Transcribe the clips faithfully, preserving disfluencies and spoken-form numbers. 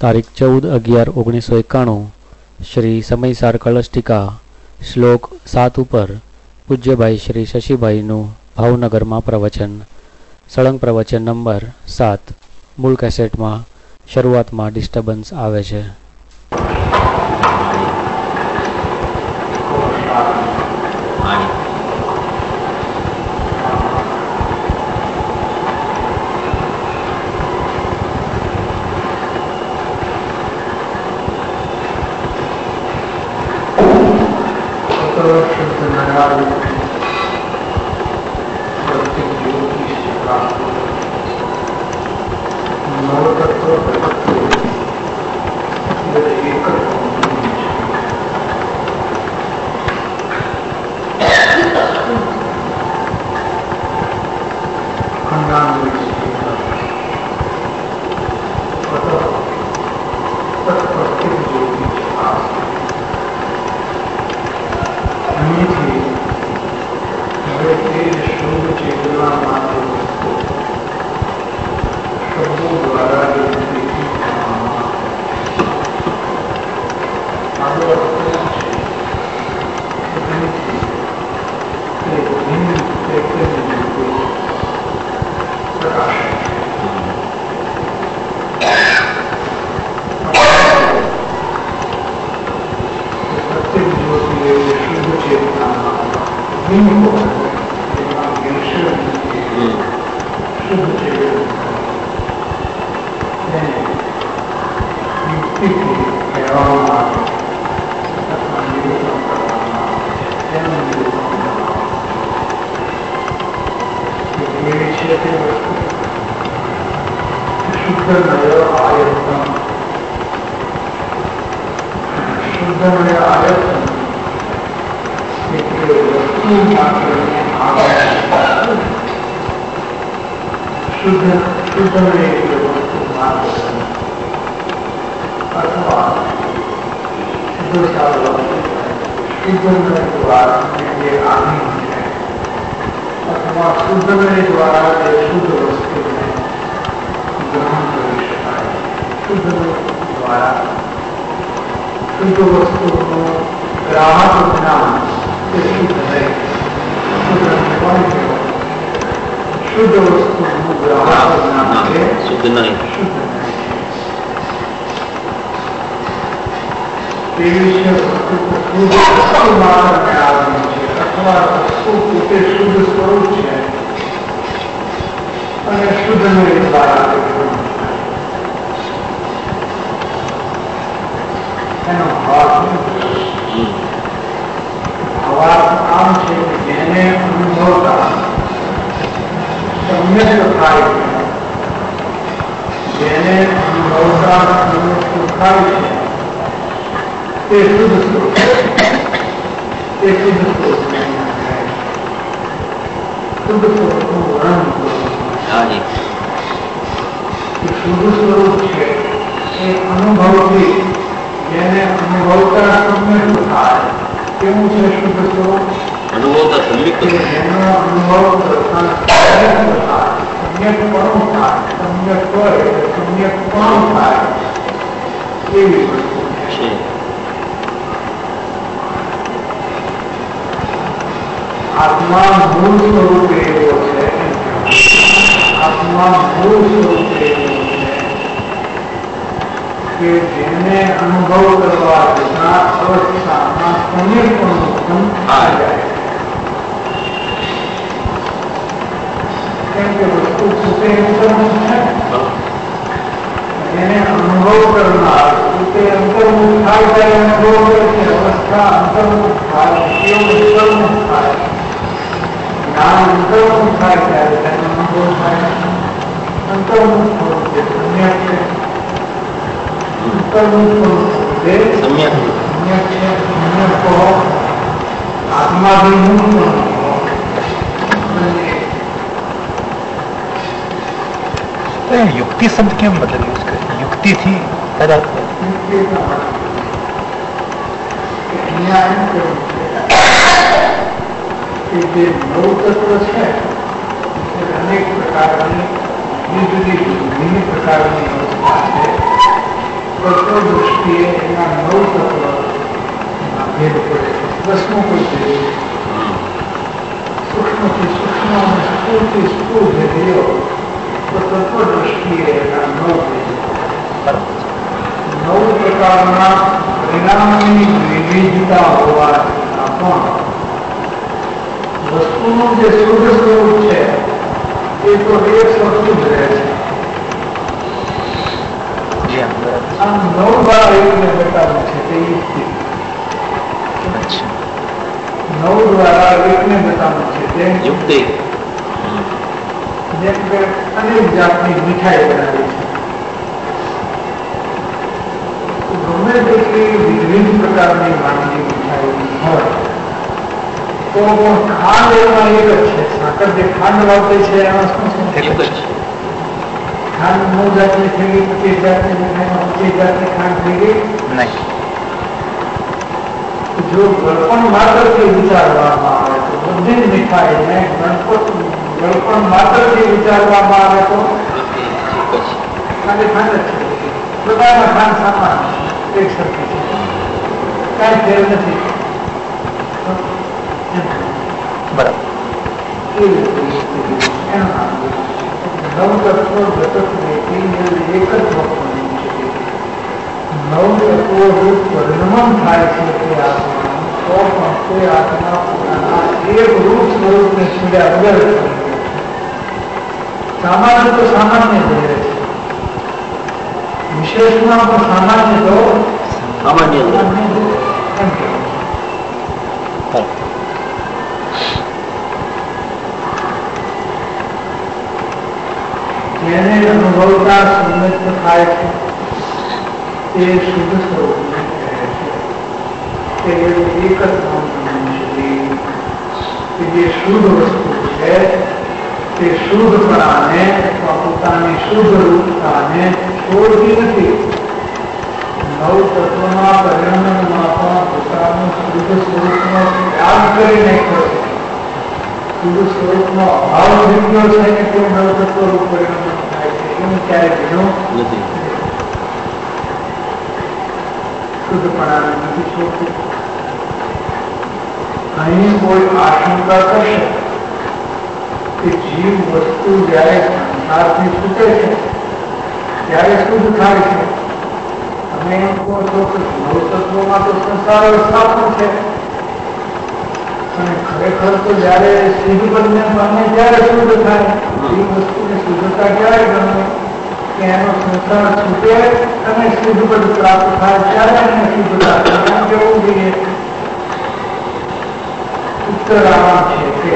તારીખ ચૌદ અગિયાર ઓગણીસો એકાણું શ્રી સમયસાર કળશ ટીકા શ્લોક સાત ઉપર પૂજ્યભાઈ શ્રી શશીભાઈનું ભાવનગરમાં પ્રવચન. સળંગ પ્રવચન નંબર સાત. મૂળ કેસેટમાં શરૂઆતમાં ડિસ્ટર્બન્સ આવે છે. युक्ति शब्द क्या मतलब यूज करें? युक्ति थी अनेक प्रकार की विभिन्न प्रकार की व्यवस्था है તત્વ દૃષ્ટિએ એના નવ તત્વ ભેદ પડે છે. દસમું કોઈ ભેદ સૂક્ષ્મથી સૂક્ષ્મ અને સ્થૂળથી સ્થૂળ ભેદ રહ્યો તો તત્વ દૃષ્ટિએ એના નવ ભેદ નવ પ્રકારના પરિણામોની વિવિધતા હોવા છતાં પણ વસ્તુનું જે શુદ્ધ સ્વરૂપ છે એ તો એક સરખું જ રહે છે. આમ નવ દ્વારા એકને બતાવ્યું છે તે નવ દ્વારા એકને બતાવ્યું છે તે યુક્તિ જેમ કે અનેક જાતની મીઠાઈ બનાવી છે. ગમે તેટલી વિવિધ પ્રકારની વાનગી મીઠાઈ હોય તો ખાંડ એમાં એક જ છે. સાકર જે ખાંડ વાપરે છે એમાં શું છે? ખાંડ નવ જાતની થઈ ગઈ, પચીસ જાતની મીઠાઈમાં પચીસ જાતની ખાંડ થઈ ગઈ નહીં. જો ગળપણ માત્રથી વિચારવામાં આવે તો બધી જ મીઠાઈને ગળપણ માત્રથી વિચારવામાં આવે તો ખાલી ખાંડ જ છે. બધાના ખાંડ સામાન એક સરખી છે, કાંઈ ફેર નથી. બરાબર નવ તત્વો ઘટકને એક જ નવ તત્વો રૂપ પરિણમન થાય છે તે આત્મા તો પણ તે આત્મા પોતાના એક રૂપ સ્વરૂપને છોડ્યા વગર સામાન્ય તો સામાન્ય જ રહે છે, વિશેષમાં પણ સામાન્ય તો સામાન્ય એમ કહેવાય. જેને અનુભવતા સંમત થાય છે તે શુદ્ધ સ્વરૂપને કહે છે. તે એક જ શરીર કે જે શુદ્ધ વસ્તુ છે તે શુદ્ધપણાને પોતાની શુદ્ધ રૂપતાને છોડતી નથી. નવ તત્વના પરિણામમાં પણ પોતાનું શુદ્ધ સ્વરૂપનો ત્યાગ કરી નાખ્યો છે. શુદ્ધ સ્વરૂપનો અભાવ જીવ્યો છે કે તે નવ તત્વ રૂપ પરિણામ થાય છે એવું ક્યારે ભીનો નથી. શુદ્ધપણાને નથી છોડતું. અહીં કોઈ આશંકા કરશે કે જીવ વસ્તુ જયારે સંસારથી છૂટે છે ત્યારે શુદ્ધ થાય છે. તમે એમ કહો છો કે નવ તત્વોમાં તો સંસાર અવસ્થા પણ છે અને ખરેખર તો જયારે સિદ્ધ પદને પામે ત્યારે શુદ્ધ થાય. એ વસ્તુની શુદ્ધતા ક્યારે ગમે કે એનો સંસાર છૂટે અને સિદ્ધ પદ પ્રાપ્ત થાય ત્યારે એને શુદ્ધતા કેવું જોઈએ. ઉત્તર આવા છે કે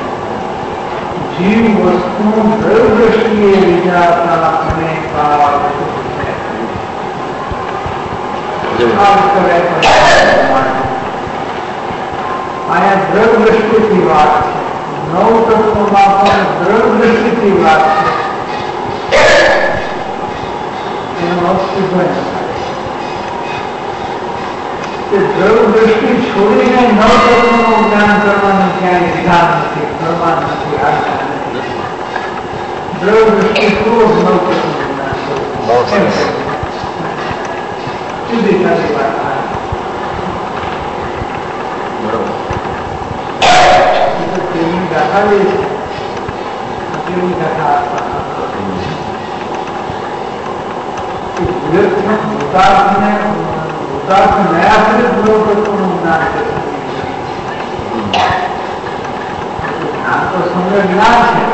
જીવ વસ્તુ દ્રવ્યદૃષ્ટિએ વિચારતા અને આયા દ્રવ્યદૃષ્ટિથી વાત છે. નવ તત્વોમાં પણ દ્રવ્યદૃષ્ટિથી વાત છે. એનો અર્થ દ્રવ્યદૃષ્ટિ છોડીને નવ તત્વોનું જ્ઞાન કરવાનું ક્યાંય વિધાન નથી, પ્રમાણ નથી, આજ્ઞા નથી. દ્રવ્યદૃષ્ટિ પૂર્વક નવ તત્વોનું જ્ઞાન કરવું જુદી જુદી વાત ગાથા લે છે. ગાથા નયાશ્રિત નવતત્વનું જ્ઞાન છે. જ્ઞાન તો સમગ્ર જ્ઞાન છે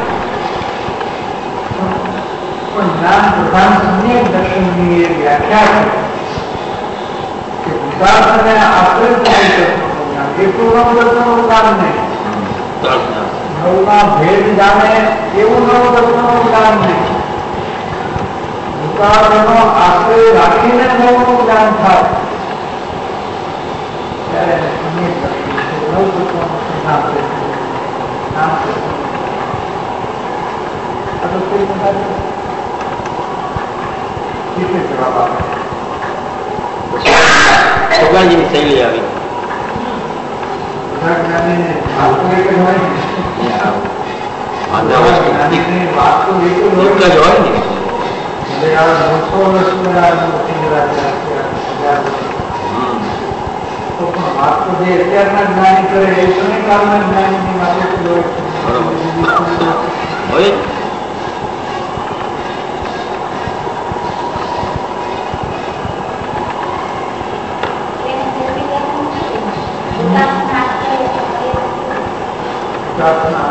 પણ જ્ઞાન પ્રધાન સમ્યક દર્શનની એ વ્યાખ્યા છે કે ભૂતાર્થને આશ્રિત નવતત્વનું જ્ઞાન એટલું નવતત્વનું જ્ઞાન નહીં. નવમાં ભેદ જાણે એવું નવતત્વનું જ્ઞાન નહીં. ભૂતાર્થનો આશ્રય રાખીને નવનું જ્ઞાન થાય ત્યારે સમ્યક દર્શન નવતત્વનો સિદ્ધાંત નામ છે. આ તો કોઈ જવાબ આપે છોકરાજીની શૈલી આવી. વાત તો એક જ હોય ને. વાત તો જે અત્યારના જ્ઞાની કરે એ તો નહીં કાલના જ્ઞાનીની વાતો હોય પ્રાર્થના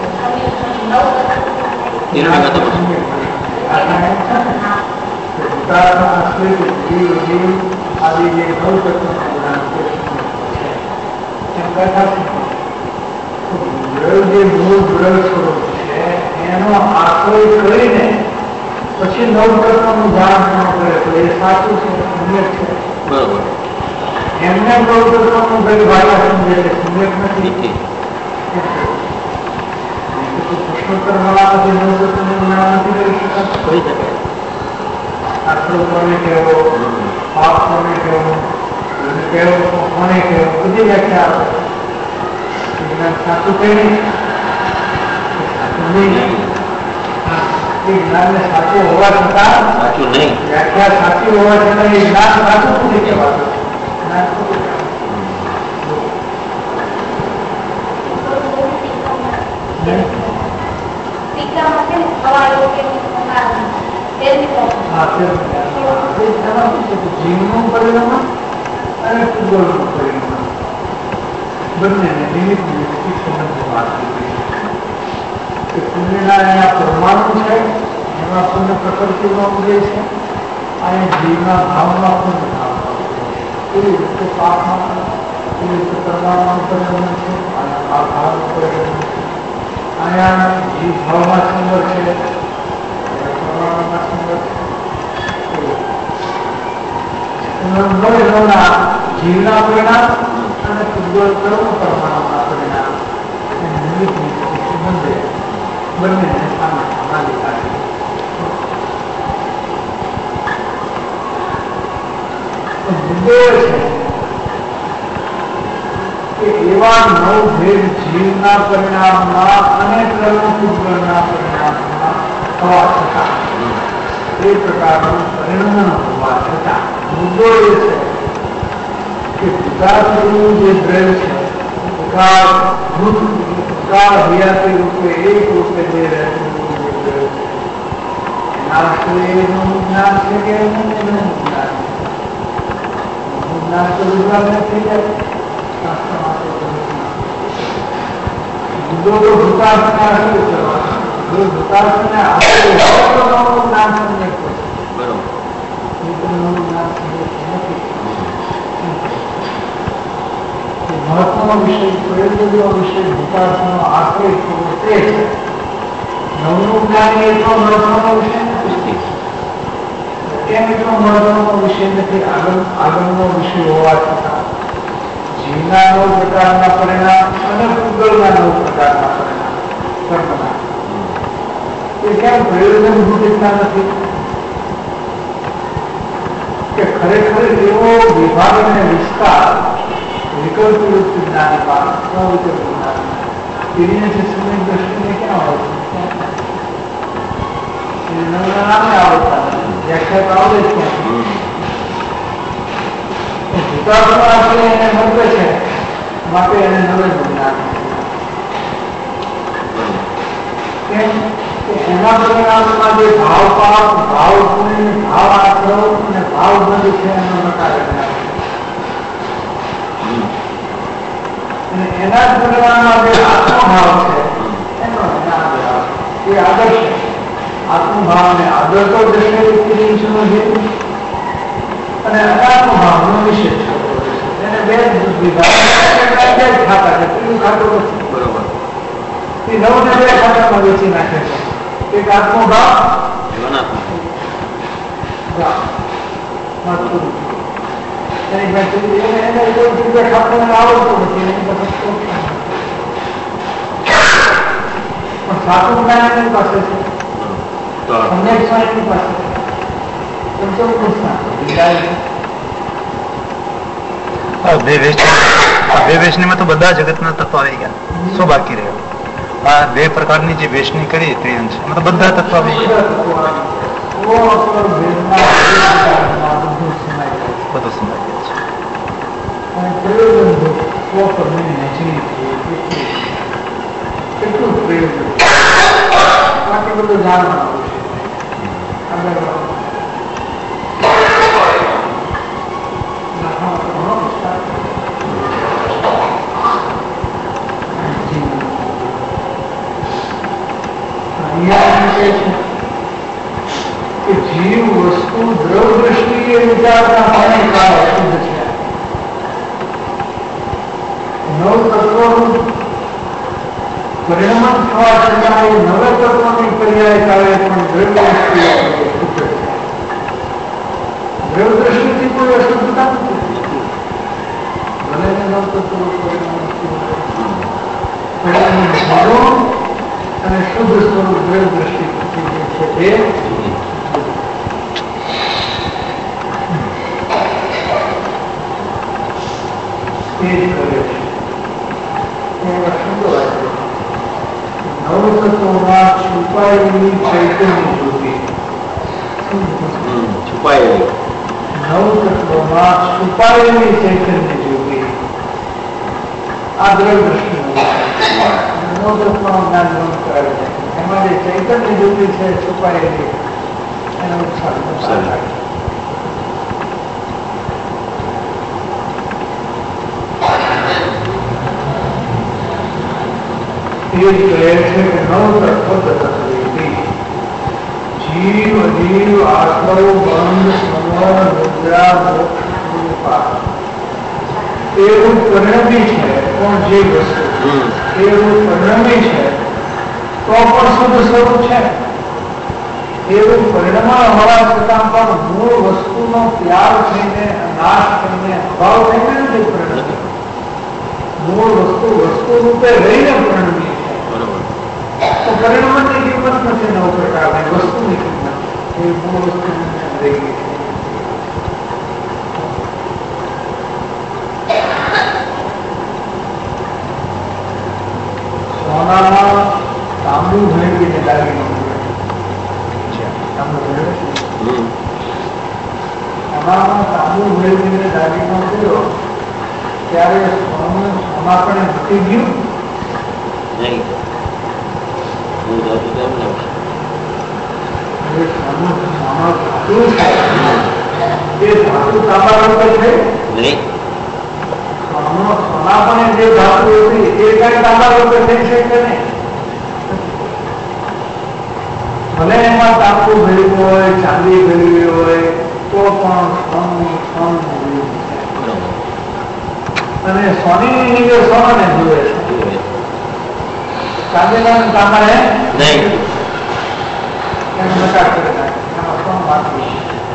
આદિ જે નવ તત્વ જે મૂળ દ્રઢ સ્વરૂપ છે એનો આશ્રય કરીને પછી નવ તત્વનું ધ્યાન ન કરે તો એ સાચું છે સમ્યક છે બરોબર એમને નવ તત્વનું કઈ ભાષા સમજે છે સમ્યક નથી પુષ્પોત્તર વાળામાંથી નવ તત્વનું જ્ઞાન નથી કરી શકાતું હોઈ શકે આશ્રય કોને કહેવો પાપ કોને કહેવો કેવો કોને કહેવો બધી વ્યાખ્યા આપે સાચું કઈ નહીં જ્ઞાન ને સાચું હોવા છતાં સાચું નહીં વ્યાખ્યા સાચી હોવા છતાં એ જ્ઞાન સાચું નથી કહેવાતું જીવનું પરિણામ અને ફૂટબોલનું પરિણામ બંનેને નિમિત્ત નિમિત્તિક સંબંધની વાત કરી કે પુણ્યના એના પરમાણુ છે એમાં પુણ્ય પ્રકૃતિમાં ઉદય છે અને જીવના ભાવમાં પુણ્ય ભાવમાં એવી રીતે પાપમાં એવી રીતે પરમાણુનું પરિણામ છે અને આ ભાવનું પરિણામ છે અહીંયા જીવ ભાવમાં સુંદર છે પરમાણુમાં સુંદર છે જીવના પરિણામ અને ફૂટબોલ કર્મ પરમાણુના પરિણામ નિમિત્ત સંબંધે બંનેને સામે સમાધિ કાઢી મુદ્દો છે કે એવા નવ ભેદ જીવના પરિણામમાં અને કર્મ ફૂટબોલના પરિણામમાં થવા છતાં એ પ્રકારનું પરિણામ હોવા છતાં મુદ્દો એ છે કે વિકાસનું જે દ્રવ્ય છે વિકાસ ભૂત વિકાસ હયાતી રૂપે એક રૂપે જે રહેતું દ્રવ્ય છે એના શરીરનું જ્ઞાન છે કે એનું જ્ઞાન જ્ઞાન તો વિદ્વાનને થઈ જાય શાસ્ત્રમાં મુદ્દો તો ભૂતાસને આશ્રય કરવાનો જો ભૂતાસને આશ્રય હોય તો નવું જ્ઞાન સમજે બરોબર નવું જ્ઞાન સમજે નથી મહત્વનો વિષય પ્રયોજનો વિષય ભૂતાસનો આશ્રય થવો તે છે નવનું જ્ઞાન એટલો મહત્વનો વિષય નથી કેમ એટલો મહત્વનો વિષય નથી આગળ આગળનો વિષય હોવા છતાં જીવના નવ પ્રકારના પરિણામ અને ભૂગોળના નવ પ્રકારના પરિણામ કર્મના એ કેમ પ્રયોજનભૂત એટલા નથી કે ખરેખર એવો વિભાગ અને વિસ્તાર વિકલ્પ યુક્ત જ્ઞાન પાસ અવિકલ્પ જ્ઞાન એની જે સમય દ્રષ્ટિને ક્યાં હોય છે નામે આવડતા વ્યાખ્યા આવડે જ ક્યાં ભૂતાત્મા આપણે એને મળે છે માટે એને નવે જ્ઞાન કેમ કે એના પરિણામમાં જે ભાવ પાપ ભાવ પુણ્ય ભાવ આશ્રવ અને ભાવ બંધ છે એનો નકાર જ્ઞાન એના જ પરિણામમાં જે આત્મભાવ છે એનો જ્ઞાન એ આદર્શ છે આત્મભાવ ને આદર્શ દ્રષ્ટિ અને અનાત્મભાવનો નિષેધ થતો એને બે વિભાગ ખાતા છે પેલું ખાતું નથી બરોબર એ નવ ને બે ખાતામાં વેચી નાખે છે એક આત્મભાવ એની પાસે એને ખાતું આવડતું નથી એની પાસે પણ સાચું જ્ઞાન એની પાસે છે એની પાસે બે વેચણીમાં તો બધા જગતના તત્વ આવી ગયા શું બાકી રહ્યું આ બે પ્રકારની જે વેચણી કરી ત્રિઅંશ એમાં તો બધા તત્વ આવી ગયા બધું સમાઈ ગયા છે છે કે જીવ વસ્તુ દ્રવ દ્રષ્ટિએ વિચારતા પાણી કાળ શુદ્ધ છે. નવ તત્વનું પરિણમન થવા છતાં એ નવ તત્વની પર્યાય કાળે પણ દ્રવ દ્રષ્ટિએ શુદ્ધ છે. દ્રવ દ્રષ્ટિથી કોઈ અશુદ્ધતા નથી. ભલે નવ તત્વો પરિણમન અને શુદ્ધ સ્વરૂપ દ્રવ દ્રષ્ટિ છે તે તે જ કરે છે. નવ તત્વોમાં છુપાયેલી ચૈતન્ય જ્યોતિ છુપાયેલી નવ તત્વોમાં છુપાયેલી ચૈતન્ય જ્યોતિ આ દ્રવ દ્રષ્ટિ નવ તત્વનું જ્ઞાન ગ્રહણ કરાવે છે. એમાં જે ચૈતન્ય જ્યોતિ છે છુપાયેલી એનો ઉત્સાહ થાય છે. કહે છે કે નવ તત્વ જીવ અજીવ આત્મો બંધ સમર મુદ્રા મોક્ષ એવું પરિણમી છે. પણ જે વસ્તુ એવું પરિણમી છે તો પણ શુદ્ધ સ્વરૂપ છે. એવું પરિણામ હોવા છતાં પણ મૂળ વસ્તુનો ત્યાગ થઈને નાશ થઈને અભાવ થઈને નથી પરિણમી. મૂળ વસ્તુ વસ્તુ રૂપે રહીને પરિણમી છે. તો પરિણામની કિંમત નથી. નવ પ્રકારની વસ્તુની કિંમત એ મૂળ વસ્તુ રહી ગઈ છે. સોનામાં તાંબુ ભેળવીને દાગીનો સોનામાં તાંબુ ભેળવીને દાગીનો કર્યો ત્યારે સોનું સોનાપણે મૂકી ગયું નહીં. ધાતુ તાંબા રૂપે છે નહીં. સોનાપણે જે ધાતુ હતી એ કઈ તાંબા રૂપે થઈ છે કે નહીં? ભલે એમાં તાંબુ ભેળવું હોય ચાંદી ભેળવી હોય તો પણ સોનું સોનું અને સોની નીચે સોનાને જુએ છે. ચાંદીના તાંબા હે નહીં. એનો નકાર કરી નાખે. એમાં સોનું બાકી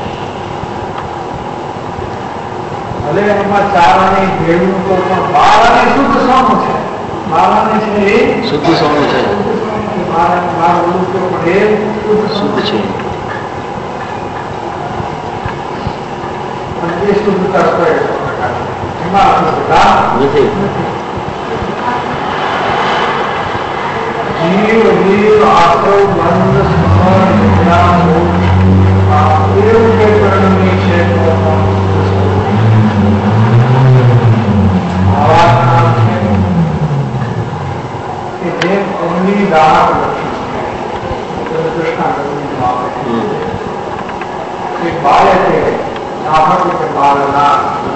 ભલે એમાં ચાર આની ભેળવું તો પણ બાર આની શુદ્ધ સોનું છે. બાર આની છે એ શુદ્ધ સોનું છે. બાર બાર ઓલું તો પણ એ શુદ્ધ શુદ્ધ છે. અને એ શુદ્ધતા સ્વયં એમાં અશુદ્ધતા નથી. જીવ જીવ આશ્રવ બંધ સમર વિજ્ઞાન એવું કે પરિણમી છે. જે અમલી દાન લક્ષણ બાળે છે નાહક કે બાળના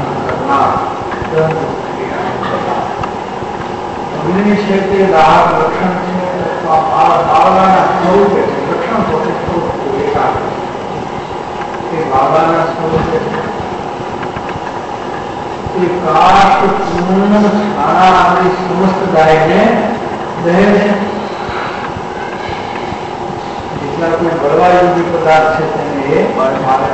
અગ્નિ છે તે દાહક લક્ષણ છે. બાળના સ્વરૂપે છે. લક્ષણ પોતે સ્વરૂપ એકાદ એ બાબાના સ્વરૂપે એ કાશ પૂર્ણ ખાના આપણી સમસ્ત ગાયને દે છે. જેટલા કોઈ બળવાયુધી પદાર્થ છે તેને એ મારે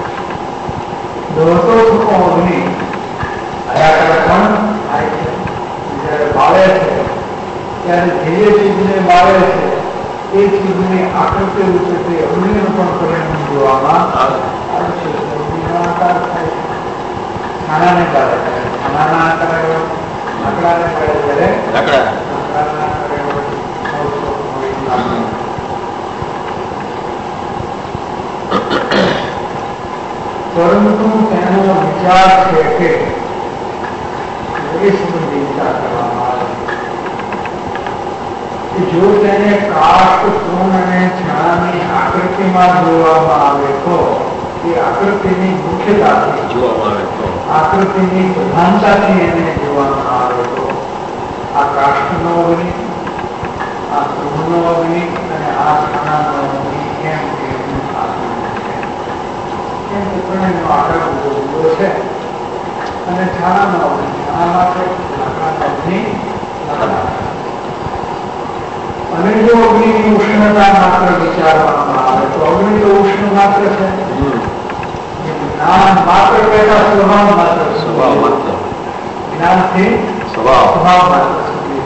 દોડતો થતો અગ્નિ આયા પણ થાય છે. જયારે બાળે છે ત્યારે જે ચીજને બાળે છે એ ચીજની આકૃતિ રૂપે તે અગ્નિનું પણ પરિણામ જોવામાં આવે છે. અગ્નિનો આકાર થાય છે. ખાનાને કાઢે છે. ખાનાના આકારે લાકડાને કાઢે ત્યારે લાકડાના પરંતુ તેનો વિચાર છે કે એ સંબંધી વિચાર કરવામાં આવે કે જો તેને કાષ્ટ પૂર્ણ અને છાણાની આકૃતિમાં જોવામાં આવે તો એ આકૃતિની મુખ્યતાથી જોવામાં આવે તો આકૃતિની પ્રધાનતાથી એને જોવામાં આવે તો આ કાષ્ટનો અગ્નિ આ ગૃહનો અગ્નિ અને આ ખાનાનો અગ્નિ કેમ કે કેમ કે ત્રણેયનો આકાર ઉભો છે અને છાણાનો અગ્નિ છાણા માટે લાકડાનો અગ્નિ અને જો અગ્નિની ઉષ્ણતા માત્ર વિચારવામાં આવે તો અગ્નિ તો ઉષ્ણ માત્ર છે, જ્ઞાન માત્ર પહેલા સ્વભાવ માત્ર સ્વભાવ માત્ર જ્ઞાનથી સ્વભાવ સ્વભાવ માત્ર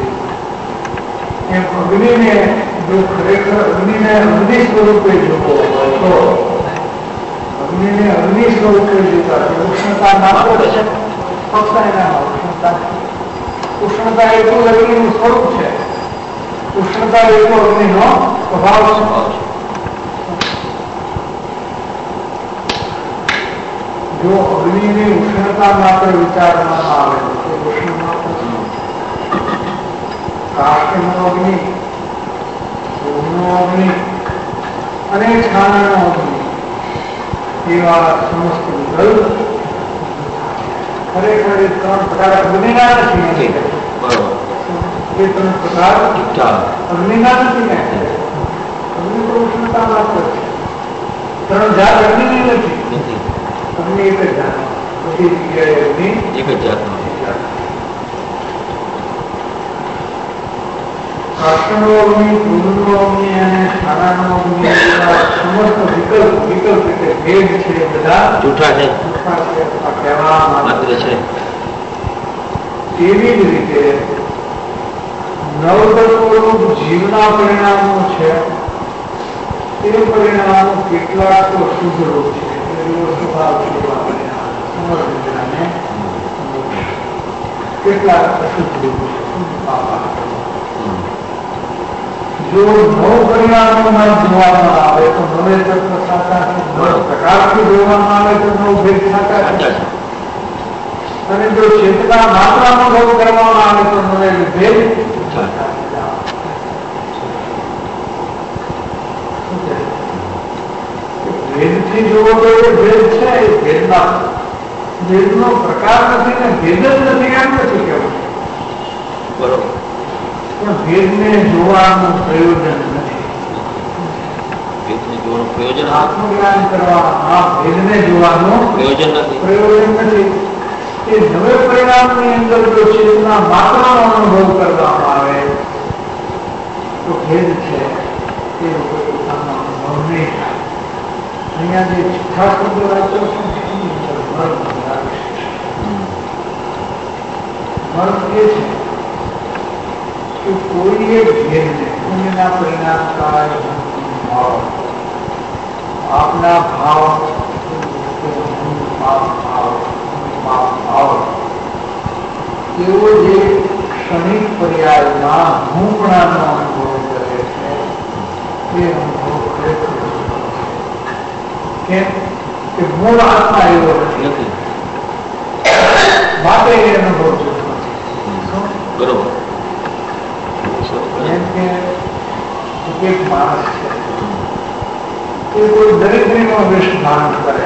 એમ અગ્નિને જો ખરેખર અગ્નિને અગ્નિ સ્વરૂપે જોવો હોય તો અગ્નિને અગ્નિ સ્વરૂપે જોતા ઉષ્ણતા માત્ર છે, ફક્ત એનામાં ઉષ્ણતા ઉષ્ણતા એટલું અગ્નિનું સ્વરૂપ છે, ઉષ્ણતા એટલો અગ્નિનો સ્વભાવ છે. જો અગ્નિની ઉષ્ણતા માત્ર વિચારવામાં આવે તો ઉષ્ણ માત્ર કાષ્ટનો અગ્નિ, સોમનો અગ્નિ અને છાણાનો અગ્નિ એવા સમસ્ત વિકલ્પ ખરેખર એ ત્રણ પ્રકાર અગ્નિના નથી. બરોબર. એ ત્રણ પ્રકાર અગ્નિના નથી ને. અગ્નિ તો ઉષ્ણતા માત્ર છે. ત્રણ જાત અગ્નિની નથી. અગ્નિ એક જ જાત, બધી જગ્યાએ અગ્નિ એક જ જાતનો. કાષ્ટનો અગ્નિ, ક્રોધનો અગ્નિ અને છાણાનો અગ્નિ સમસ્ત વિકલ્પ વિકલ્પ એટલે ભેદ છે બધા જૂઠા છે, જૂઠા છે અથવા કહેવા માત્ર છે. તેવી જ રીતે નવતત્વરૂપ જીવના પરિણામો છે તે પરિણામો કેટલાક તો શુદ્ધ રૂપ છે, સ્વભાવ જેવા પરિણામ સમર્થને કેટલાક અશુદ્ધ રૂપ છે. જો નવ પરિણામોમાં જોવામાં આવે તો નવે તત્વ સાચા છે, નવ પ્રકારથી જોવામાં આવે તો નવ ભેદ સાચા છે, અને જો ચેતના માત્ર અનુભવ કરવામાં આવે તો નવે ભેદ ભેદથી જોવો તો એ ભેદ છે, એ ભેદના ભેદનો પ્રકાર નથી ને ભેદ જ નથી એમ નથી કેવું. બરોબર. પણ ભેદને જોવાનું પ્રયોજન નથી. ભેદને જોવાનું પ્રયોજન આત્મજ્ઞાન કરવા આ ભેદને જોવાનું પ્રયોજન નથી. પ્રયોજન નથી. એ નવે પરિણામની અંદર જો ચેતના માત્રનો અનુભવ કરવામાં આવે તો ભેદ છે એ પોતાનો અનુભવ નહીં થાય. અહીંયા જે છઠ્ઠા શબ્દ વાંચ્યો છે એની અંદર મર્મ મર્મ એ છે કે કોઈ એક ભેદને પુણ્યના પરિણામ કાય ભાવ આપના ભાવ ભાવ તેઓ જે ક્ષણિક પર્યાયમાં હુંપણાનો અનુભવ કરે છે તે અનુભવ ખરેખર કેમ કે મૂળ આત્મા એવો નથી માટે એ અનુભવ જતો નથી. બરોબર. જેમ કે એક માણસ છે એ કોઈ દરિદ્રીનો વેશ ધારણ કરે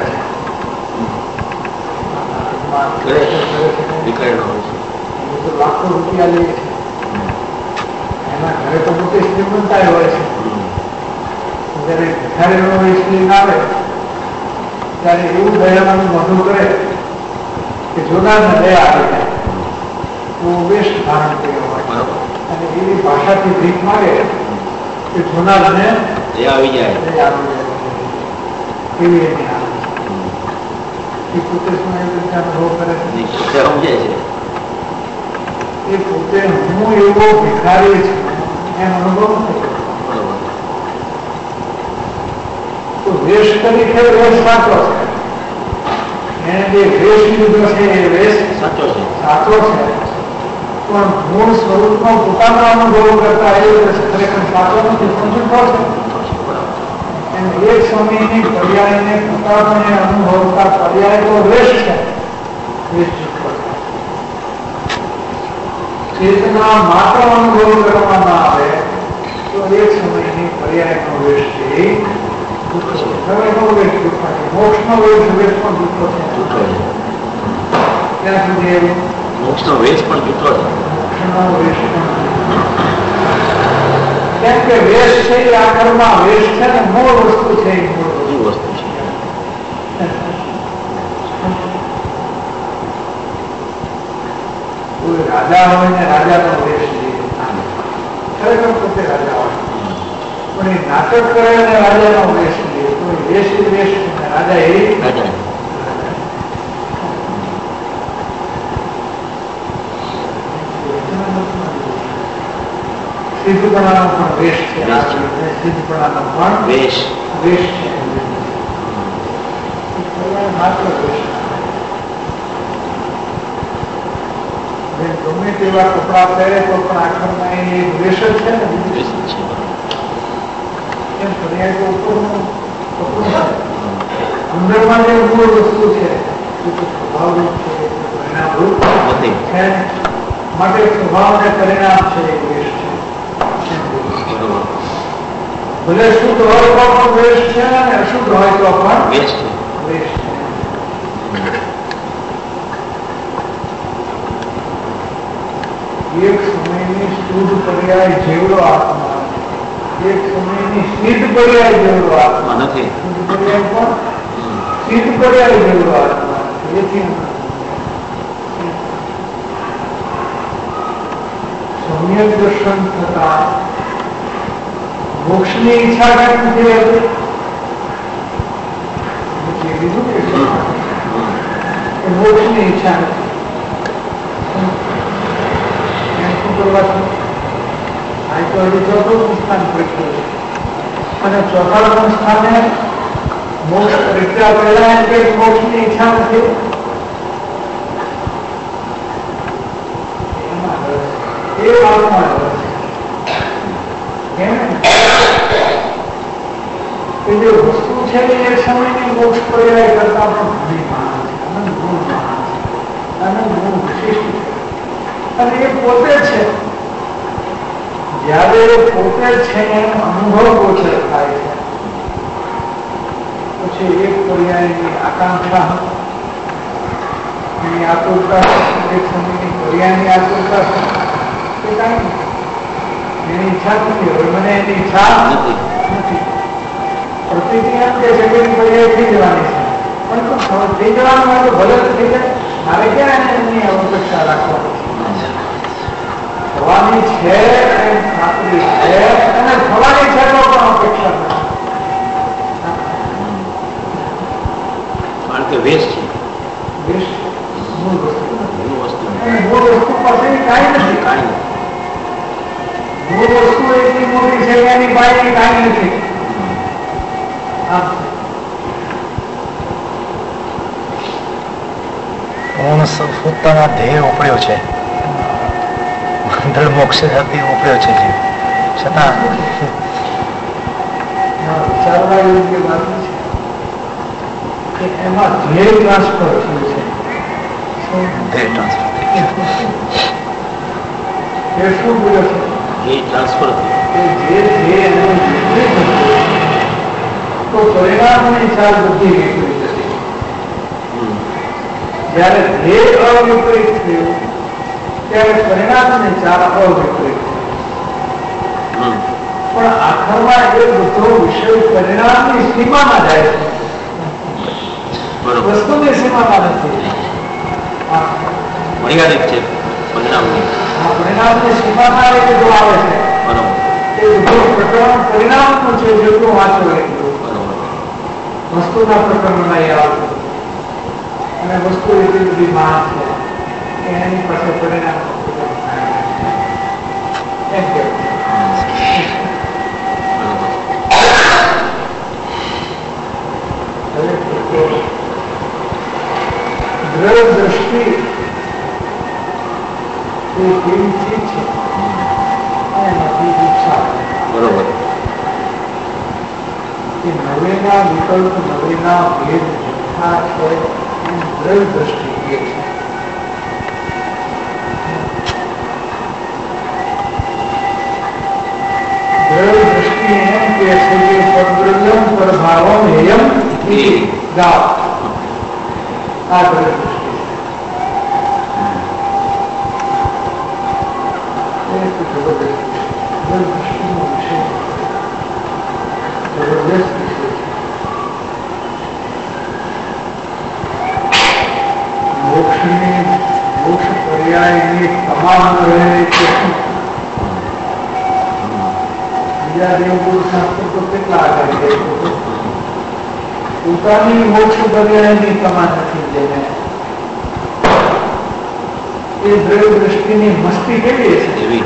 છે, લાખો રૂપિયા લે છે, એના ઘરે તો મોટી શ્રીમંતાઈ હોય છે. જયારે ભિખારીનો વેશ લઈને આવે ત્યારે એવું દયાનું મોઢું કરે કે જોનારને દયા આવી જાય તો વેશ ધારણ કર્યો હોય અને એવી ભાષાથી ભીખ માગે કે જોનારને દયા આવી જાય. દયા આવી જાય એવી એની હાલત. એ પોતે શું એ રીતે અનુભવ કરે છે? સમજાય છે. એ પોતે હું એવો ભિખારી છું એમ અનુભવ નથી કરતો. તો વેશ તરીકે વેશ સાચો છે, એને જે વેશ લીધો છે એ વેશ સાચો છે, સાચો છે, પણ મૂળ સ્વરૂપનો પોતાનો અનુભવ કરતા એ વેશ ખરેખર સાચો નથી, જૂઠો છે. એમ એક સ્વામીની પર્યાયને પોતાને અનુભવતા પર્યાય તો વેશ છે, વેશ જૂઠો છે. ચેતના માત્ર અનુભવ કરવામાં આવે તો એક સમયની પર્યાયનો વેશ છે એ મોક્ષનો વેશ જૂઠો છે. મોક્ષનો વેશ વેશ પણ જૂઠો છે. જૂઠો છે. ત્યાં સુધી મોક્ષનો વેશ પણ જૂઠો છે. મોક્ષનો વેશ પણ કેમ કે વેશ છે એ આખરમાં વેશ છે ને મૂળ વસ્તુ છે એ મૂળ શું વસ્તુ છે? કોઈ રાજા હોય ને રાજાનો વેશ લે, ખરેખર પોતે રાજા હોય પણ એ નાટક કરે ને રાજાનો વેશ લે, કોઈ વેશ એ વેશ ને રાજા એ રાજા. સિદ્ધપણાનો પણ વેશ છે, સિદ્ધપણાનો પણ વેશ વેશ છે, માત્ર વેશ. ગમે તેવા કપડા પહેરે તો પણ આખરમાં એ વેશ જ છે ને, વેશ જ છે. એમ પર્યાય તો ઉપરનું કપડું છે, અંદરમાં જે મૂળ વસ્તુ છે એ તો સ્વભાવરૂપ છે, પરિણામરૂપ નથી. છે, માટે સ્વભાવ અને પરિણામ છે એ વેશ છે. બરોબર. ભલે શુદ્ધ હોય તો પણ વેશ છે અને અશુદ્ધ હોય તો પણ વેશ છે. વેશ છે. એક સમયની શુદ્ધ પર્યાય જેવડો આત્મા, એક સમયની સિદ્ધ પર્યાય જેવડો આત્મા નથી. શુદ્ધ પર્યાય પણ સિદ્ધ પર્યાય જેવડો આત્મા. એથી સમ્યક દર્શન થતા મોક્ષની ઈચ્છા કેમ નથી હતી? બીજું કે મોક્ષની ઈચ્છા નથી. ચોથું સ્થાન પ્રખ્યું અને ચોથા સ્થાને મોક્ષ પરીક્ષા પહેલા એમ કે મોક્ષની ઈચ્છા નથી. એ વાતમાં કે જે વસ્તુ છે એ સમયની મોક્ષ પર્યાય કરતા પણ ઘણી મહાન છે, અનંત ગુણ મહાન છે, અનંત ગુણ વિશિષ્ટ છે. અને એ પોતે છે, જયારે પોતે છે એનો અનુભવ ગોચર થાય છે. પછી એક પર્યાયની આકાંક્ષા, એની આતુરતા, એક સમયની પર્યાયની આતુરતા એ કાંઈ એની ઈચ્છા નથી. હવે મને એની ઈચ્છા નથી. નથી. પ્રતિક્રિયા કે છે કે પર્યાય થઈ જવાની છે, પણ થઈ જવાનું હોય તો ભલે થઈ જાય, મારે ક્યાં એની અપેક્ષા રાખવાની છે? થવાની છે એમ ખાતરી છે અને થવાની છે તો પણ અપેક્ષા નથી. કારણ કે વેશ છે. વેશ મૂળ વસ્તુ નથી. મૂળ વસ્તુ અને મૂળ વસ્તુ પાસે કાંઈ નથી. કાંઈ નથી. મૂળ વસ્તુ એટલી મોટી છે કે એની પાસે કાંઈ નથી. પોતાના ધ્યેય ઉપડ્યો છે, મંડળ મોક્ષ સાથે ઉપડ્યો છે જીવ, છતાં વિચારવા યોગ્ય વાત છે કે એમાં ધ્યેય ટ્રાન્સફર થયું છે. ધ્યેય ટ્રાન્સફર એ શું બોલ્યો છે? એ ટ્રાન્સફર થયું. કે જે ધ્યેય એનું વિપરીત હતું તો પરિણામની ચાલ બધી વિપરીત હતી. જયારે ધ્યેય અવિપરીત થયું ત્યારે પરિણામની ચાલ અવિપરીત થઈ. પણ આખરમાં એ બધો વિષય પરિણામની સીમામાં જાય છે, વસ્તુની સીમામાં નથી. મર્યાદિત છે પરિણામની. આ પરિણામની સીમામાં એ બધું આવે છે. બરોબર. એ બધું પ્રકરણ પરિણામનું છે, જેટલું વાંચો એટલું. બરોબર. વસ્તુના પ્રકરણમાં એ આવતું અને વસ્તુ એટલી બધી મહાન છે કે એની પાસે પરિણામ એમ કેવું દ્રઢ દ્રષ્ટિ એ કેવી ચીજ છે એમાંથી ઈચ્છા. બરોબર. કે નવેના વિકલ્પ નવેના ભેદ જથ્થા છે એમ દ્રઢ દ્રષ્ટિ એ છે. દ્રઢ દ્રષ્ટિ એમ કે છે કે પરદ્રવ્યમ પરભાવમ હેયમ ઇતિ ગાવ. આ દ્રઢ દ્રષ્ટિ છે. એક જબરદસ્ત દ્રઢ દ્રષ્ટિનો વિષય સરસ વિષય છે. મોક્ષની મોક્ષ પર્યાયની તમામ રહે છે. બીજા દેવગુરુ શાસ્ત્ર તો કેટલા આગળ જાય પોતાની મોક્ષ પર્યાયની સમાન નથી. જેને એ દ્રવ્ય દ્રષ્ટિની મસ્તી કેવી છે એવી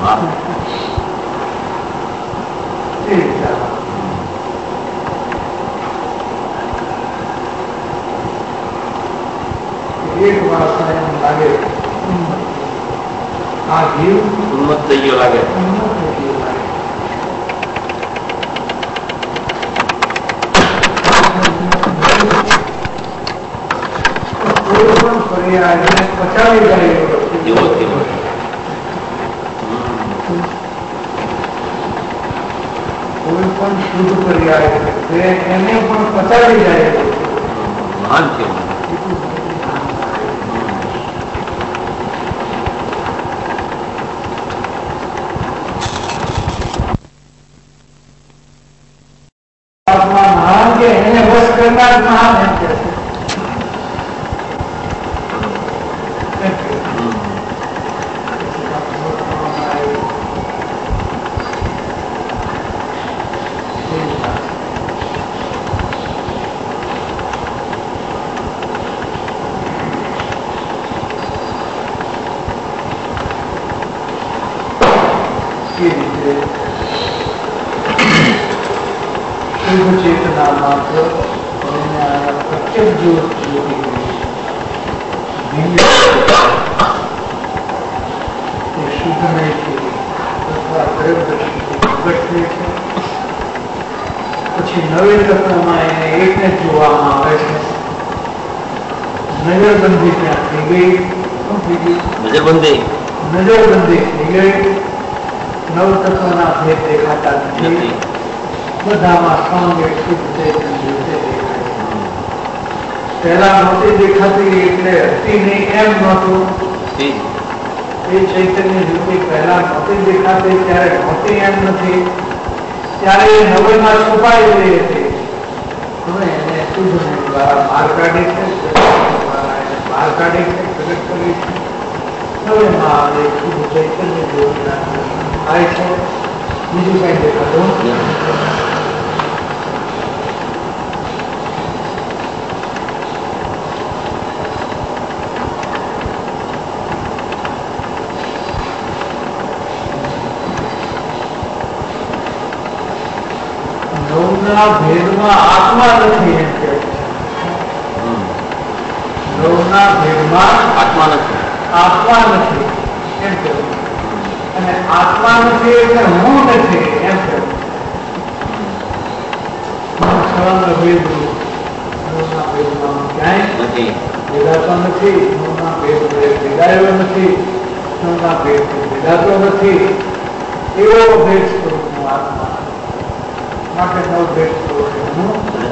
એક વાસના એમ લાગે આ જીવ ઉન્મત્ત થઈ ગયો લાગે. કોઈ પણ પર્યાય પચાવી જાય એવો તેવો કોઈ પણ શુદ્ધ પર્યાય એને પણ પચાવી જાય મહાન કેવું. મહાન કે એને વશ કરનાર મહાન એમ કે છે. ચેતના માત્ર પ્રત્યેક જ્યોત શુદ્ધ નહીં અથવા પ્રગટ છે. પછી નવી રત્નમાં એને એકને જોવામાં આવે છે. નજરબંધી ત્યાં થઈ ગઈ. શું થઈ ગઈ? નજરબંધી નજરબંધી થઈ ગઈ. નવ તત્વના ભેદ દેખાતા નથી. બધામાં સંગ એક શુદ્ધ ચૈતન્ય દેખાય. પહેલા નહોતી દેખાતી એટલે હતી નહીં એમ નહોતું. એ ચૈતન્ય જ્યોતિ પહેલા નહોતી દેખાતી ત્યારે નહોતી એમ નથી. ત્યારે એ નવેમાં છુપાયેલી હતી. હવે એને શુદ્ધ દ્વારા બહાર કાઢી છે. બહાર કાઢી છે, પ્રગટ કરી છે. નવેમાં એક શુદ્ધ ચૈતન્ય જ્યોતિ થાય છે. બીજું કઈ દેખાતું ભેદમાં આત્મા નથી એમ કે નવના ભેદમાં આત્મા નથી આત્મા નથી એમ કે અને આત્મા નથી એટલે હું નથી એમ કે ક્યાંય નથી ભેદાતો નથી. નવના ભેદ ભેદાયો નથી. નવના ભેદ ભેદાતો નથી. એવો ભેદ સ્વરૂપનો આત્મા માટે નવ ભેદ સ્વરૂપનું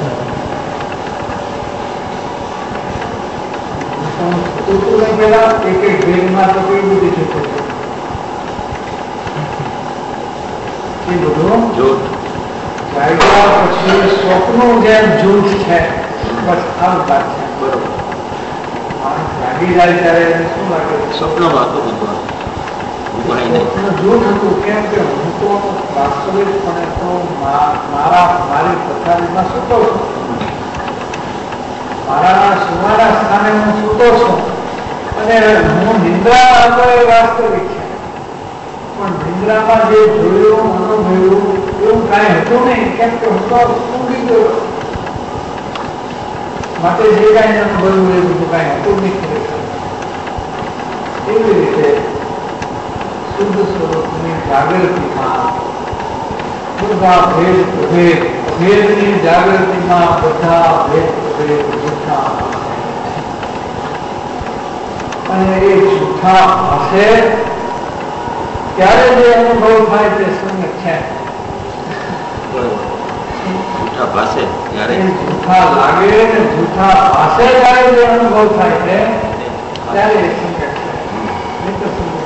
પેલા એક એક ભેદમાં તો કઈ બધી જતો એ બધું જૂઠ જાગ્યા પછી સ્વપ્નું જેમ જૂઠ છે. બસ આ વાત છે. બરોબર. માણસ જાગી જાય ત્યારે એને શું લાગે? સ્વપ્નમાં હતું બધું જૂઠ હતું. કેમ કે હું તો વાસ્તવિકપણે તો મારા મારી પથારીમાં સૂતો છું. મારા સુવાના સ્થાને હું સૂતો છું અને હું નિંદ્રા હતો એ વાસ્તવિક છે. પણ નિંદ્રામાં જે જોયું અનુભવ્યું એવું કાંઈ હતું નહીં. કેમ કે હું તો ઊંઘી ગયો. માટે જે કાંઈ અનુભવ્યું એ બધું કાંઈ હતું નહીં ખરેખર. એવી રીતે શુદ્ધ સ્વરૂપની જાગૃતિમાં બધા ભેદ પ્રભેદ ભેદની જાગૃતિમાં બધા ભેદ પ્રભેદ જૂઠા અને એ જૂઠા હશે ત્યારે જે અનુભવ થાય તે સંગ છે. જૂઠા પાસે ત્યારે જૂઠા લાગે ને જૂઠા પાસે ત્યારે જે અનુભવ થાય છે ત્યારે એ સંગ છે. નહીં તો સંગ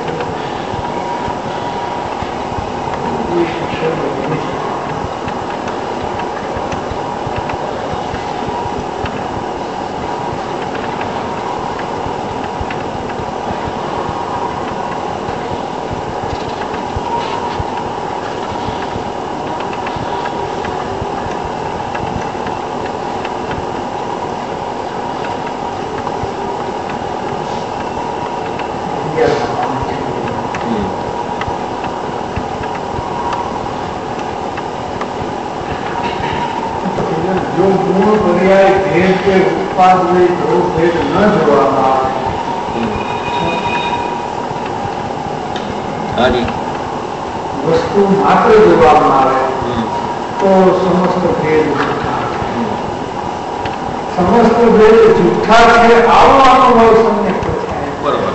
ભેદ કે ઉત્પાદ જો ભેદ ન જોવામાં આવે, વસ્તુ માત્ર જોવામાં આવે તો સમસ્ત ભેદ જૂઠા. સમસ્ત ભેદ જૂઠા છે આવો અનુભવ સમ્યક થાય. બરોબર.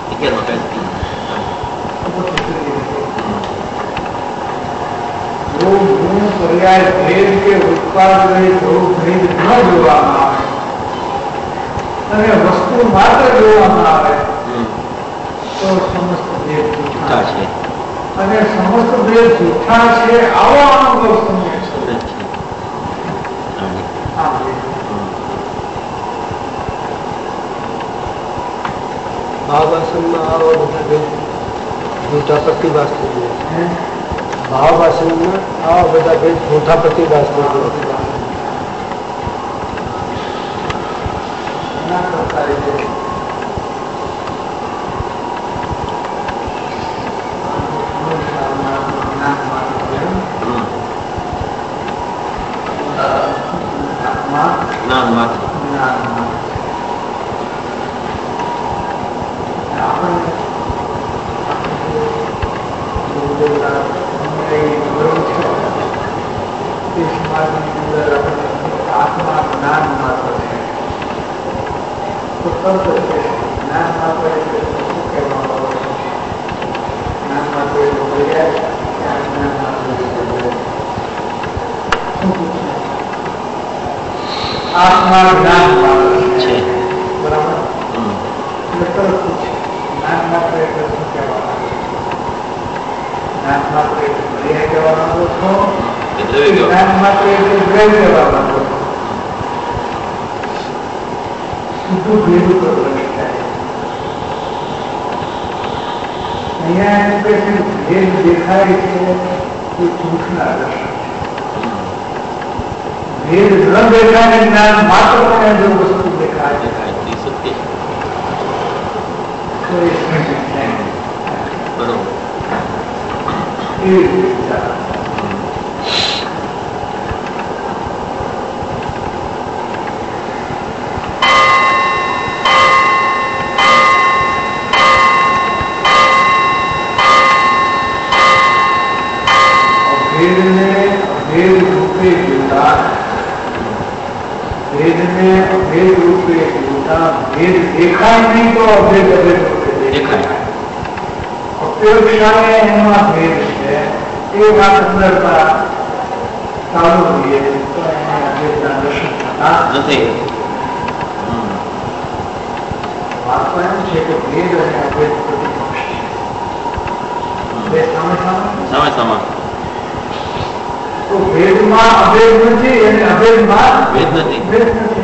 જો ગુણ પર્યાય ભેદ કે ઉત્પાદ જો ભેદ ન જોવામાં આવે અને વસ્તુ માત્ર જોવામાં આવે તો સમસ્ત ભેદ જૂઠા છે. અને સમસ્ત ભેદ જૂઠા છે આવો અનુભવ સમ્યક છે. ભાવભાષણમાં આવા બધા ભેદ જૂઠા પ્રતિભાસ થઈ ગયા. ભાવભાષણમાં આવા બધા ભેદ જૂઠા પ્રતિભાસ થઈ ગયા. એના કરતા રીતે આત્મા જ્ઞાન માત્ર છે. તો તરત છે જ્ઞાન માત્ર એટલે શું કહેવામાં આવે છે? જ્ઞાન માત્ર એટલે બોલ્યા ત્યાં જ્ઞાન માત્ર એટલે શું પૂછે? આત્મા જ્ઞાન માત્ર છે. બરાબર. એટલે તરત પૂછે જ્ઞાન માત્ર એટલે શું કહેવામાં આવે? જ્ઞાન માત્ર એટલે બોલ્યા કહેવા માંગો છો? જ્ઞાન માત્ર એટલે દ્રવ્ય કહેવા માંગો છો? સીધું ભેદું કરવું થાય. અહીંયા એમ કે છે ભેદ દેખાય છે એ જૂઠના દર્શન. ભેદ ન દેખાય જ્ઞાન માત્ર પણ જો વસ્તુ દેખાય દેખાય એ સત્ય તો એ સત્ય બરોબર. એ વિચાર દેખાય નહીં તો અભેદ અભેદ દેખાય. અપેક્ષાએ એમાં ભેદ છે એ વાત અંદર ચાલુ રહીએ તો એમાં અભેદના દર્શન થતા નથી. વાત તો એમ છે કે ભેદ અને અભેદ પ્રતિપક્ષ છે. બે સામે સામે સામે તો ભેદમાં અભેદ નથી અને અભેદમાં ભેદ નથી. ભેદ નથી.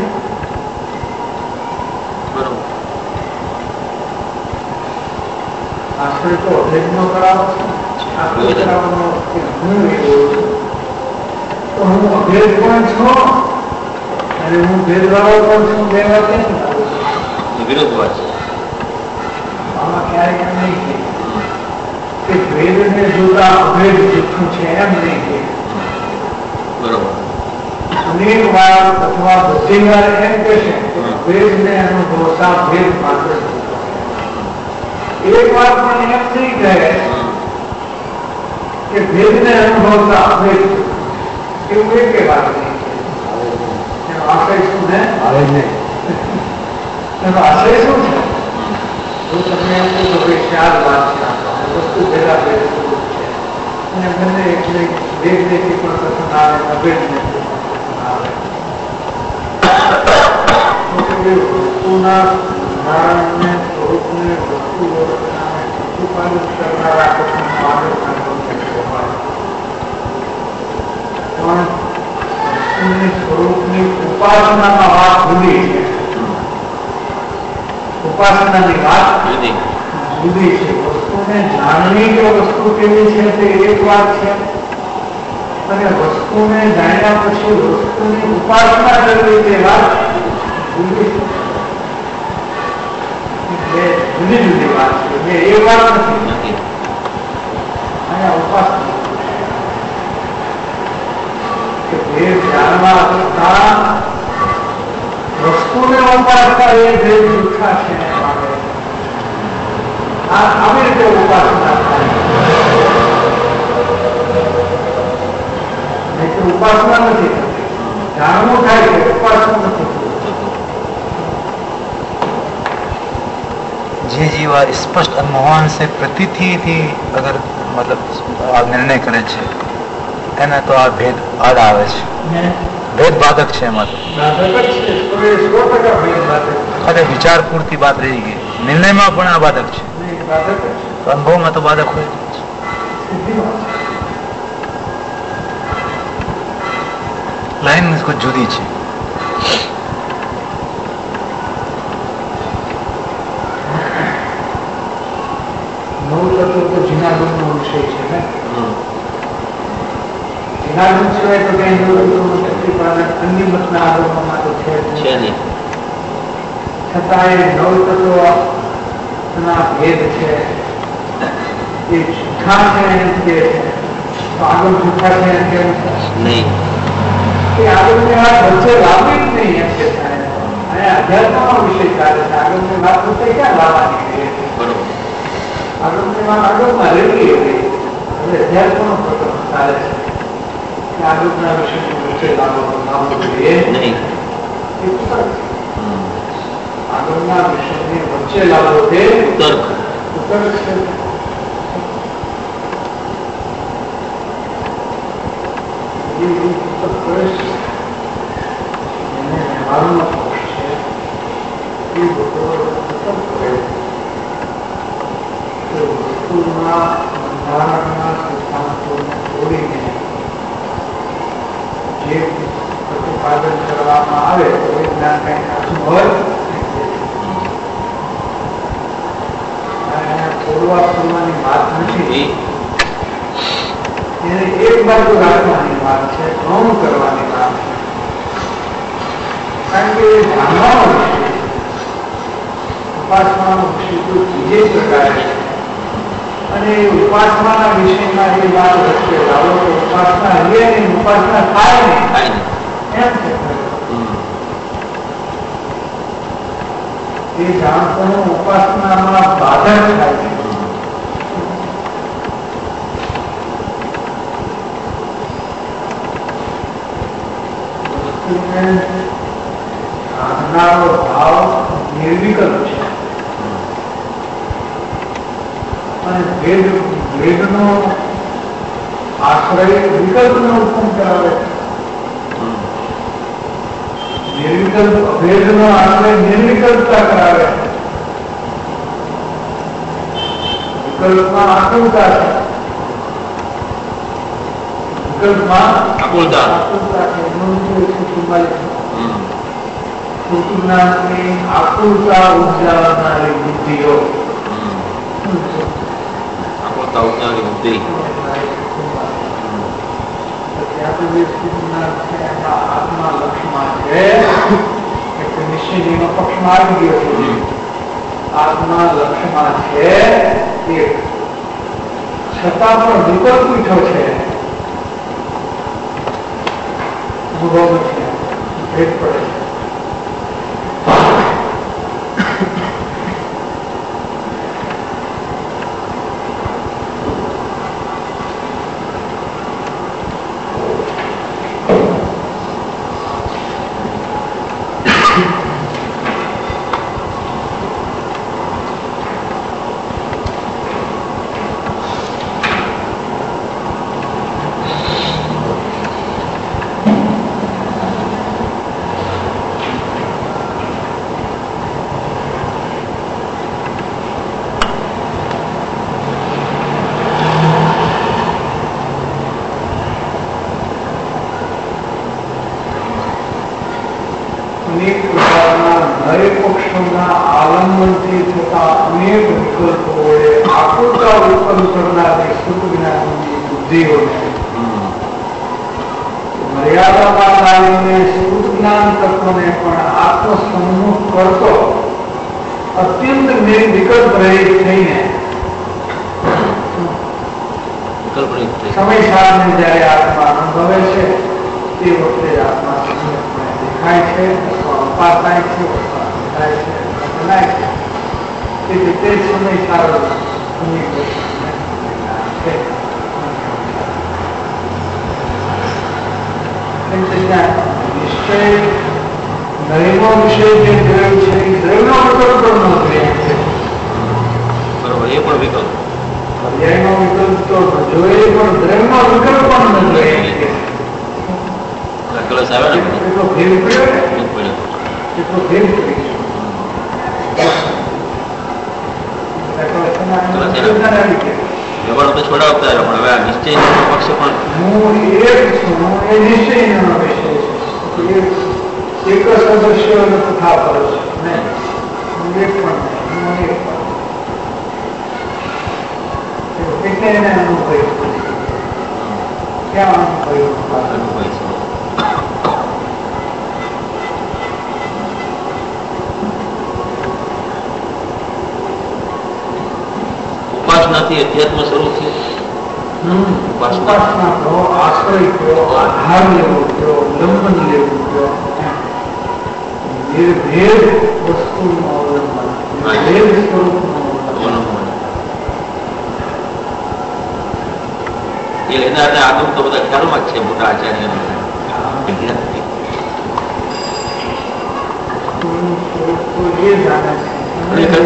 આશ્રય તો અભેદ નો કરાવો છે. આશ્રય કરાવવાનો હું એવો તો હું અભેદ પણ છું અને હું ભેદવાળો પણ છું. બે વાત કેમ વિરોધ વાત છે. આમાં ક્યારેક એમ નહીં કે ભેદને જોતા અભેદ જૂઠું છે એમ નહીં કે બરોબર. અનેક વાર અથવા બધી વાર એમ કે છે ભેદને અનુભવતા ભેદ માત્ર એક વાર પણ એમ નહીં કહે કે ભેદને અનુભવતા અભેદ એવું એક વાત નહીં. એનો આશય શું છે? આવે નહીં. એનો આશય શું છે? જો તમે એમ કહો કે ચાર વાત છે વસ્તુ ભેગા ભેદ છે અને બંને એટલે ભેદ ને પણ પસંદ આવે અભેદ ને પસંદ આવે વસ્તુના નારાયણને સ્વરૂપને વસ્તુ વ્યવસ્થાને પ્રતિપાદિત કરનારા કૃષ્ણનો આદર પણ વસ્તુની સ્વરૂપની ઉપાસનામાં વાત ભૂલી છે. ઉપાસનાની વાત ભૂલી છે. વસ્તુને જાણવી કે વસ્તુ કેવી છે તે એક વાત છે અને વસ્તુને જાણ્યા પછી વસ્તુની ઉપાસના કરવી તે વાત ભૂલી છે. બે જુદી જુદી વાત છે. બે એ વાત નથી અને ઉપાસના કે ભેદ જાણવા કરતા ઉપાસના એ જે દુઃખા છે આવી રીતે ઉપાસના થાય. ઉપાસના નથી થતી, જાણવું થાય છે, ઉપાસના નથી. જે જીવ આ સ્પષ્ટ અનુમાન से પ્રતીતિ થી અગર મતલબ આ નિર્ણય કરે છે એને તો આ ભેદ આડ આવે છે, ભેદ બાધક છે. એમાં અરે વિચાર પૂરતી વાત રહી ગઈ, નિર્ણયમાં પણ આ બાધક છે, અનુભવમાં તો બાધક હોય. લાઈન कुछ જુદી છે. નવ તત્વ તો જીનાગમ નો વિષય છે ને. જીનાગમ સિવાય તો કઈ નવ તત્વ અન્ય મતના આગમમાં તો છે નહીં. છતાં એ નવ તત્વ ના ભેદ છે, એ જૂઠા છે એમ કે છે, તો આગળ જૂઠા છે એમ કેમ નહીં. એ આગળની વાત વચ્ચે લાવવી જ નહીં એમ કે થાય. અને અધ્યાત્મનો વિષય ચાલે છે, આગળની વાત વચ્ચે ક્યાં લાવવાની છે? આગળની વાત આગળમાં રહેવી હતી. હવે અધ્યાત્મનો પ્રકરણ ચાલે છે કે આગળના વિષયને વચ્ચે લાવવું જોઈએ નહીં. આગળના વિષયને વચ્ચે લાવવો તે તર્ક તર્ક છે. વ્યવહારનો પક્ષ છે એ લોકો વસ્તુના બંધારણના સિદ્ધાંતોને છોડીને જે પ્રતિપાદન કરવામાં આવે તો એ જ્ઞાન કઈ સાચું હોય. છોડવા છોડવાની વાત નથી, એને એક બાજુ રાખવાની વાત છે, ગૌણ કરવાની વાત છે. કારણ કે જાણવાનો વિષય, ઉપાસનાનો વિષય તો બીજે પ્રકારે છે. અને ઉપાસનાના વિષયમાં એ વાત વચ્ચે લાવો તો ઉપાસના લે ને ઉપાસના થાય ને એમ છે. એ જાણતો ઉપાસનામાં બાધક થાય છે. સાધનારો ભાવ નિર્વિકલ્પ છે અને ભેદ ભેદનો આશ્રય વિકલ્પનો ઉત્પન્ન કરાવે. નિર્વિકલ્પ અભેદનો આશ્રય નિર્વિકલ્પતા કરાવે. વિકલ્પમાં આકુલતા છે, વિકલ્પમાં આકુલતા આકુલતા છે. જ્ઞાનની આકુલતા ઉપજાવનારી બુદ્ધિઓ, આકુલતા ઉપજાવનારી બુદ્ધિ આત્મા લક્ષ્યમાં છે. નિશ્ચયનો પક્ષમાં આવી ગયો છે. આત્મા લક્ષ્યમાં છે, છતાં પણ વિકલ્પ ઉઠ્યો છે. અનુભવ છે, ભેદ પડે છે. સમય સારને જયારે આત્મા અનુભવે છે તે વખતે આત્મા દેખાય છે અથવા અપાર થાય છે. થાય છે બનાય છે કે તે સમય સારો નિશ્ચય નવીનો વિષય જે દ્રવ્ય છે એ દ્રવ્યનો વિકલ્પ પણ ન જોઈએ છે. બરોબર, એ પણ વિકલ્પ પર્યાયનો વિકલ્પ તો જોઈએ પણ દ્રવ્યનો વિકલ્પ પણ ન જોઈએ. કલશ આવે ને એટલો ભેદ પડ્યો ને પડ્યો એટલો ભેદ પડી વ્યવહાર તો છોડાવતા આવ્યો પણ હવે આ નિશ્ચય પક્ષ પણ હું એક છું, હું એ નિશ્ચયનો વિષય છે. એક સદસ્ય તથા પર છે નહીં, હું એક પણ નહીં, હું એક પણ એટલે એને અનુભવ ક્યાં અનુભવ અનુભવ છે. ઉપાસનાથી અધ્યાત્મ શરૂ છે. ઉપાસના તો આશ્રય કયો, આધાર લેવો કયો, લંબન લેવું કયો, નિર્ભેદ વસ્તુનું અવલંબન, નિર્ભેદ સ્વરૂપનું અવલંબન. એ એના આગળ તો બધા ખ્યાલોમાં જ છે મોટા આચાર્ય એ જાણે છે.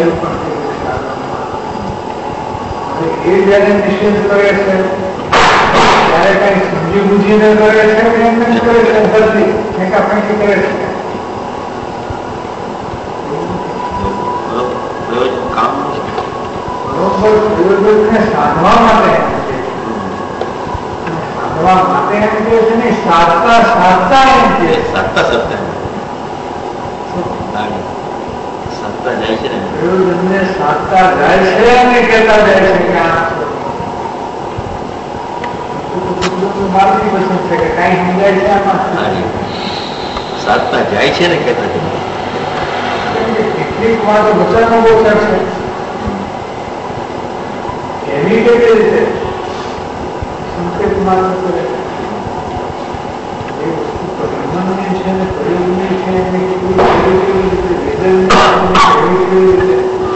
એ જયારે નિશ્ચિત કરે છે ત્યારે કઈ સમજી બુજીને કરે છે એમને કરે છે બદલી ફેંકા ફેંકી કરે છે. બરોબર પ્રયોજનને સાધવા માટે સાધવા માટે એમ કે છે ને સાધતા સાધતા એમ કે સાધતા સાધતા સાધતા જાય છે ને પ્રયોજનને સાધતા જાય છે અને કહેતા જાય છે કે આ મારી પસંદ છે કે કઈ સમજાય છે આમાં સાધતા જાય છે ને કહેતા જાય. કેટલીક વાત વચનો ઓછા છે એવી કેવી રીતે સંકેત માત્ર કરે એ વસ્તુ પરિમાણની છે ને પ્રયોગની છે એને કેવી કેવી રીતે વેદનની કેવી કેવી રીતે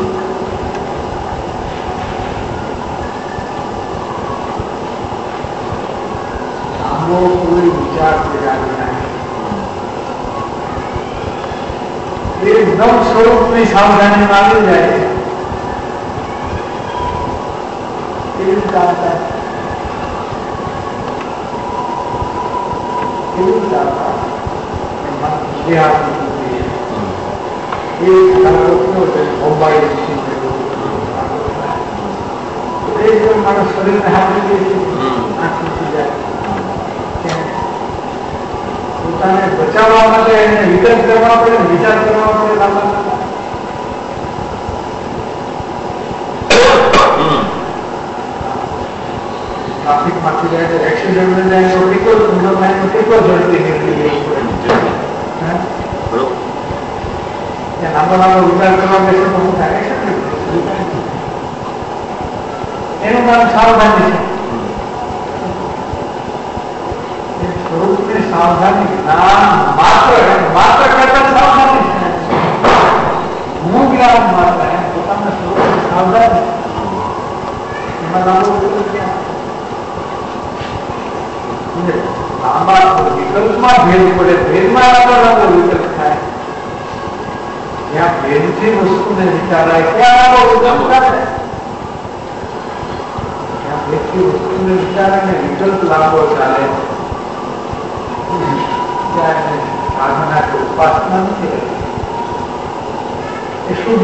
આનો કોઈ વિચાર કર્યા નહીં એકદમ સ્વરૂપની સાવધાની આવી જાય છે. કેવી રીતે આવતા કેવી રીતે આવતા જે આપી એ મોબાઈલ મારા શરીરને હાથે આંખ મૂકી જાય પોતાને બચાવવા માટે એને વિકલ્પ કરવા પડે વિચાર કરવા પડે લાંબા ટ્રાફિક માંથી જાય તો એક્સિડન્ટ જાય તો ટીકો ટીકો ઝડપી નીકળી જવું પડે. લાંબો લાંબો વિચાર કરવા બેસે તો શું થાય એનું નામ સાવધાની છે. સ્વરૂપની સાવધાની જ્ઞાન માત્ર માત્ર કરતા સાવધાની છે. હું જ્ઞાન માત્ર એમ પોતાના સ્વરૂપની સાવધાની એમાં લાંબો વિકલ્પ ક્યાં લાંબા વિકલ્પમાં ભેદ પડે ભેદમાં લાંબો લાંબો વિકલ્પ થાય. જ્યાં ભેદથી વસ્તુને વિચારાય ત્યાં લાંબો વિકલ્પ થાય. જ્યાં ભેદથી વસ્તુને વિચારાય વિકલ્પ લાંબો ચાલે સાધના કે ઉપાસના નથી એ શું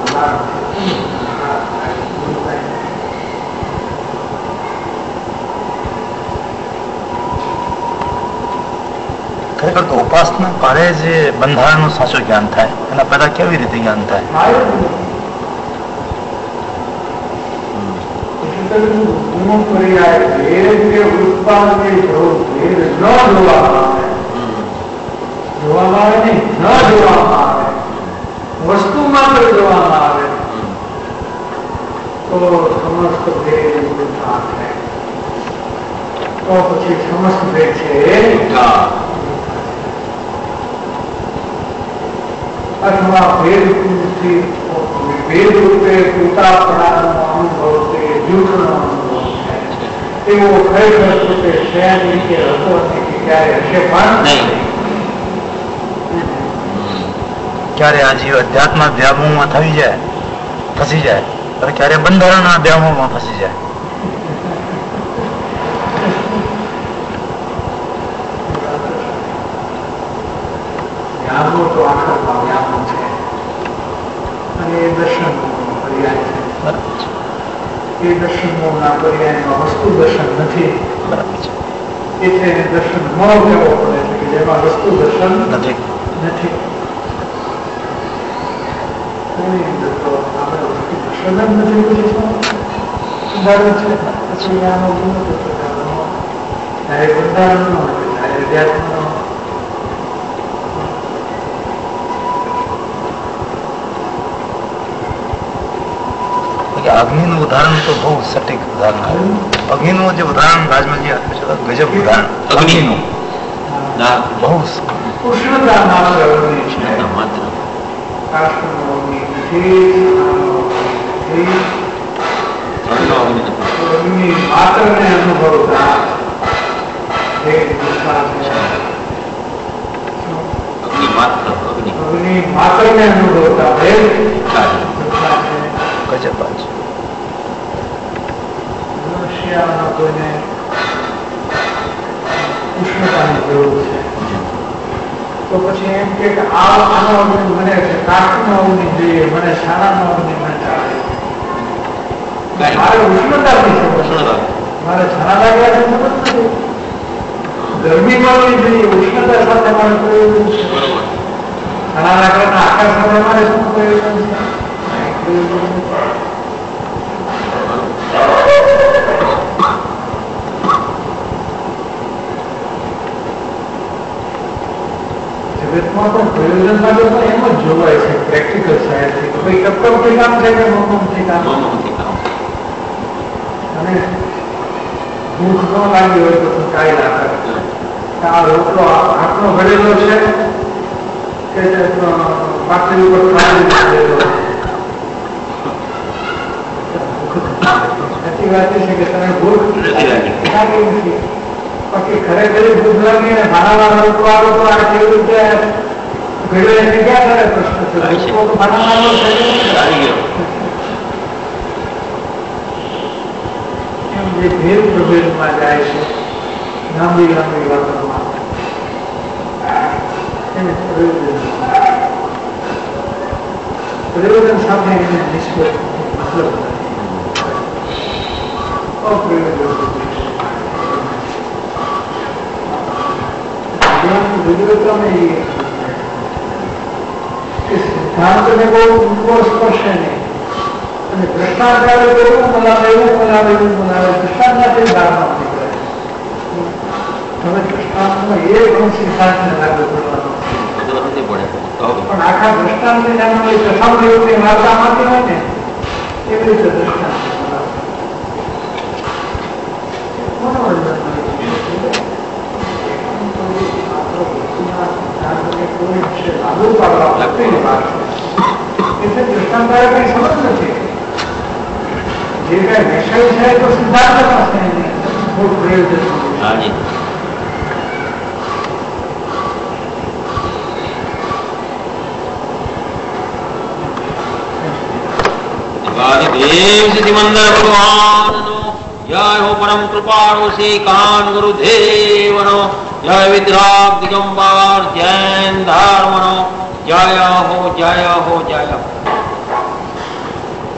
ખરેખર તો ઉપાસના કરે જે બંધારણનું સાચું જ્ઞાન થાય એના પહેલા કેવી રીતે જ્ઞાન થાય? ગુણ પર્યાય ભેદ કે ઉત્પાદન ભેદ ન જોવામાં આવે જોવામાં આવે નહીં ન જોવામાં આવે વસ્તુ માત્ર જોવામાં આવે તો સમસ્ત ભેદ થાય. તો પછી સમસ્ત ભેદ છે અથવા ભેદથી ભેદ રૂપે પોતાપણાનો અનુભવ તે જૂથનો અનુભવ થાય છે. એવો ખરેખર પોતે શહેર રીતે હતો નથી કે ક્યારે હશે પણ ક્યારે આ જીવ અધ્યાત્મ વ્યામોહમાં થઈ જાય, ફસી જાય, અને ક્યારે બંધારણના વ્યામોહમાં ફસી જાય. વ્યામો તો આખરમાં વ્યામો છે અને એ દર્શનનો પર્યાય છે. એ દર્શનોના પર્યાયમાં વસ્તુ દર્શન નથી. એટલે દર્શન ન કહેવો પડે છે કે જેમાં વસ્તુ દર્શન નથી નથી. એની અંદર તો આપણે વસ્તુ દર્શન જ નથી બધું બંધારણ છે. પછી આનો ગુણ તો ત્યારે બંધારણ ન હોય, ત્યારે અધ્યાત્મ ન હોય. અગ્નિનું ઉદાહરણ તો બહુ સટીક ઉદાહરણ આવ્યું. અગ્નિનું જે ઉદાહરણ રાજમલજી આપ્યું છે ગજબ ઉદાહરણ. અગ્નિનું બહુ ઉષ્ણતા માત્ર અગ્નિ છે. કાષ્ઠનો અગ્નિ અગ્નિ માત્ર ને અનુભવતા અગ્નિ માત્ર ને અનુભવતા ભેદ ગજબ છે. મનુષ્યમાં કોઈને ઉષ્ણતાની જરૂર છે તો પછી એમ કે આ આનો અગ્નિ મને છે, કાષ્ઠનો અગ્નિ જોઈએ, મને છાણાનો અગ્નિ મને ચાલે. મારે ઉષ્ણતાથી સમજ, મારે છાણા લાગ્યા છે સમજ નથી. ગરમી મળવી જોઈએ, ઉષ્ણતા સાથે મારે પ્રયોજન છે. છાણા લાકડાના આકાર સાથે મારે શું પ્રયોજન છે? જગતમાં તો પ્રયોજન માટે તો એમ જ જોવાય છે પ્રેક્ટિકલ સાયન્સથી. ભાઈ ટપકમથી કામ છે કે મમમથી કામ. અને ભૂખ ન લાગી હોય તો કાંઈ ના કરે. આ રોટલો હાથનો ભરેલો છે કે પાટલી ઉપર ખાલી ભરેલો છે. સાચી વાત છે કે તમે ભૂખ લાગી નથી. બાકી ખરેખર ભૂખ લાગી ને ખાનામાં રોટલો આવ્યો તો આ કેવી રીતે ભેળો એને ક્યાં કરે પ્રશ્ન છે? રોટલો તો ખાનામાં એમ જે ભેદ પ્રભેદમાં જાય છે લાંબી લાંબી વાતોમાં એને પ્રયોજન પ્રયોજન સાથે એને નિષ્ફળ મતલબ અપ્રયોજન. સિદ્ધાંતને બહુ ઊંડો સ્પર્શે નહીં અને કૃષ્ણાચાર્ય એવું બોલાવે એવું બોલાવે એવું બોલાવે કૃષ્ણાચાર્ય ધારણા નીકળે. હવે કૃષ્ણાંતમાં એ પણ સિદ્ધાંતને લાગુ કરવાનો પણ આખા દૃષ્ટાંતની નામની કથામૃતની વાર્તામાંથી હોય ને એવી રીતે દૃષ્ટાંત લાગુ પાડવા લખેલી વાત છે. એટલે દૃષ્ટાંત કઈ સમજ નથી. જે કઈ વિષય છે તો સિદ્ધાંતમાં છે ખૂબ પ્રયોજન. દેવ સિદ્ધિમંદર ભગવાનનો જય હો પરમ કૃપાળુ શ્રી કાન ગુરુદેવનો જય વિદ્રાગ દિગંબર જૈન ધર્મનો જય હો જય હો જય હો.